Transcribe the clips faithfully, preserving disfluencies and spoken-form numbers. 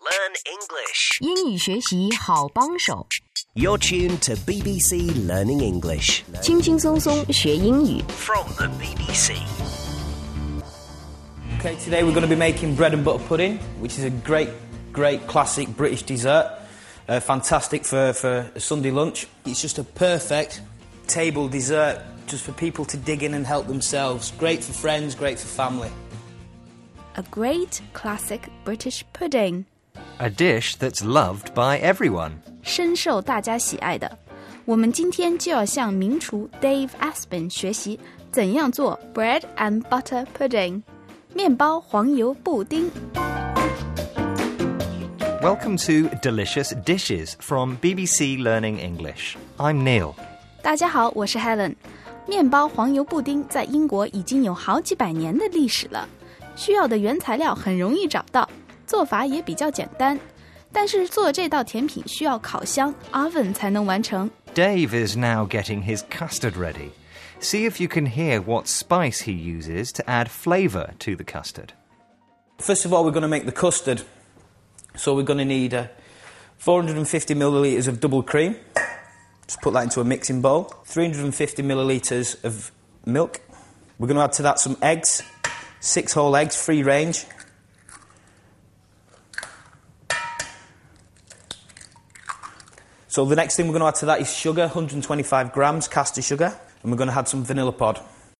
learn English. 英语学习好帮手。 You're tuned to B B C Learning English. 轻轻松松学英语。 From the B B C. Okay, today we're going to be making bread and butter pudding, which is a great, great classic British dessert. Uh, fantastic for, for a Sunday lunch. It's just a perfect table dessert just for people to dig in and help themselves. Great for friends, great for family. A great classic British pudding. A dish that's loved by everyone. 深受大家喜爱的。我们今天就要向名厨 Dave Aspin 学习怎样做 bread and butter pudding. 面包黄油布丁。 Welcome to Delicious Dishes from B B C Learning English. I'm Neil. 大家好，我是 Helen。 面包黄油布丁在英国已经有好几百年的历史了，需要的原材料很容易找到，做法也比较简单，但是做这道甜品需要烤箱 oven 才能完成。 Dave is now getting his custard ready. See if you can hear what spice he uses to add flavour to the custard. First of all, we're going to make the custard. So we're going to need uh, four hundred fifty millilitres of double cream. Just put that into a mixing bowl. three hundred fifty millilitres of milk. We're going to add to that some eggs. Six whole eggs, free range. So the next thing we're going to add to that is sugar, one hundred twenty-five grams caster sugar. And we're going to add some vanilla pod.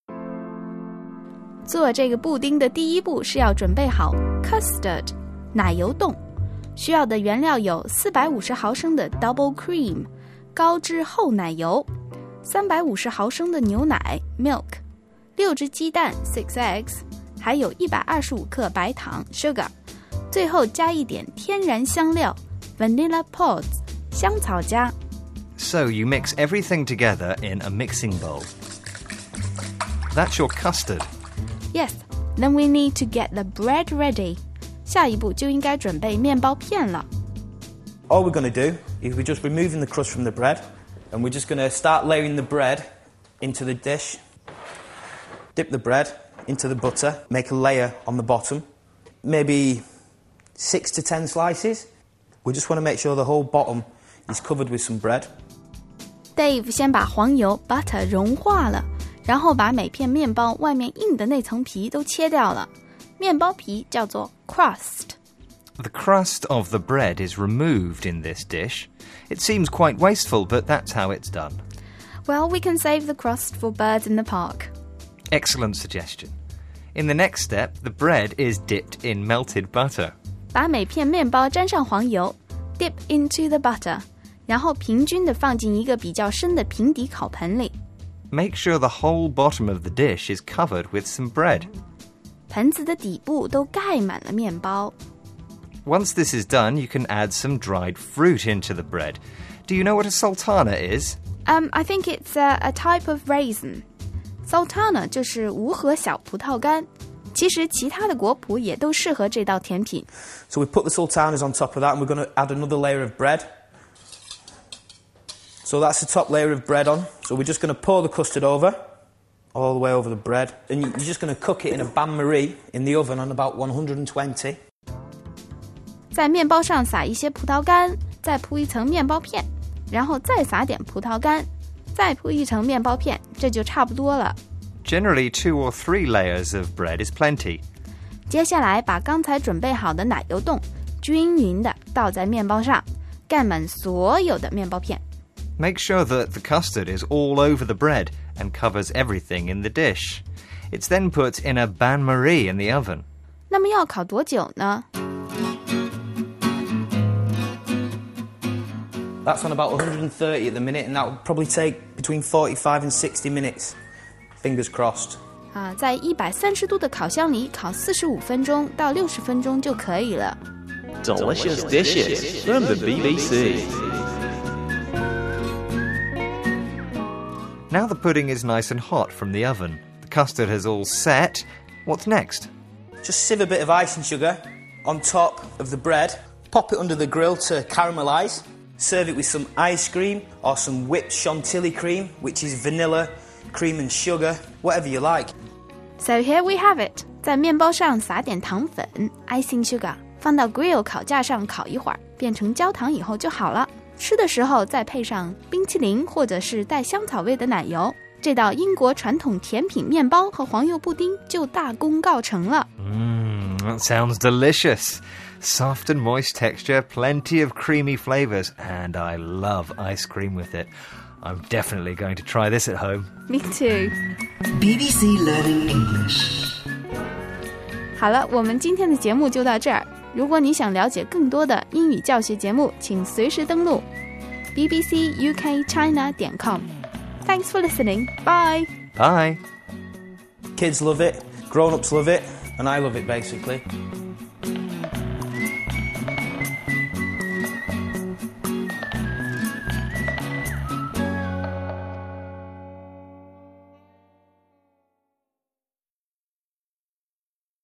做这个布丁的第一步是要准备好 custard 奶油冻，需要的原料有四百五十毫升的 double cream 高脂厚奶油，三百五十毫升的牛奶 milk， 六只鸡蛋 six eggs， 还有一百二十五克白糖 sugar， 最后加一点天然香料 vanilla pods 香草荚。 So you mix everything together in a mixing bowl. That's your custard. Yes, then we need to get the bread ready. 下一步就应该准备面包片了。 All we're going to do is we're just removing the crust from the bread, and we're just going to start layering the bread into the dish. Dip the bread into the butter, make a layer on the bottom, maybe six to ten slices. We just want to make sure the whole bottom is covered with some bread. Dave 先把黄油 butter 融化了，然后把每片面包外面硬的那层皮都切掉了。面包皮叫做 crust. The crust of the bread is removed in this dish. It seems quite wasteful, but that's how it's done. Well, we can save the crust for birds in the park. Excellent suggestion. In the next step, the bread is dipped in melted butter. 把每片面包沾上黄油 dip into the butter， 然后平均地放进一个比较深的平底烤盆里。 Make sure the whole bottom of the dish is covered with some bread. 盆子的底部都盖满了面包。 Once this is done, you can add some dried fruit into the bread. Do you know what a sultana is? Um, I think it's a, a type of raisin. Sultana 就是无核小葡萄干。其实其他的果脯也都适合这道甜品。 So we put the sultanas on top of that, and we're going to add another layer of bread. So that's the top layer of bread on. So we're just going to pour the custard over, all the way over the bread. And you're just going to cook it in a bain-marie in the oven on about one hundred twenty. 在面包上撒一些葡萄干，再铺一层面包片，然后再撒点葡萄干，再铺一层面包片，这就差不多了。 Generally, two or three layers of bread is plenty. 接下来把刚才准备好的奶油冻均匀地倒在面包上，盖满所有的面包片。 Make sure that the custard is all over the bread and covers everything in the dish. It's then put in a bain-marie in the oven. 那么要烤多久呢？ That's on about one hundred thirty at the minute, and that will probably take between forty-five and sixty minutes. Fingers crossed. 啊，在一百三十度的烤箱里烤四十五分钟到六十分钟就可以了。 Delicious dishes from the B B C. Now the pudding is nice and hot from the oven. The custard has all set. What's next? Just sieve a bit of icing sugar on top of the bread. Pop it under the grill to caramelise. Serve it with some ice cream or some whipped chantilly cream, which is vanilla, cream and sugar, whatever you like. So here we have it. 在面包上撒点糖粉 icing sugar， 放到 grill 烤架上烤一会儿，变成焦糖以后就好了。吃的时候再配上冰淇淋或者是带香草味的奶油，这道英国传统甜品面包和黄油布丁就大功告成了。 Mmm, that sounds delicious. Soft and moist texture, plenty of creamy flavours, and I love ice cream with it. I'm definitely going to try this at home. Me too. B B C Learning English. 好了，我们今天的节目就到这儿。如果你想了解更多的英语教学节目，请随时登录 b b c u k china dot com. Thanks for listening. Bye. Bye. Kids love it, grown-ups love it, and I love it basically.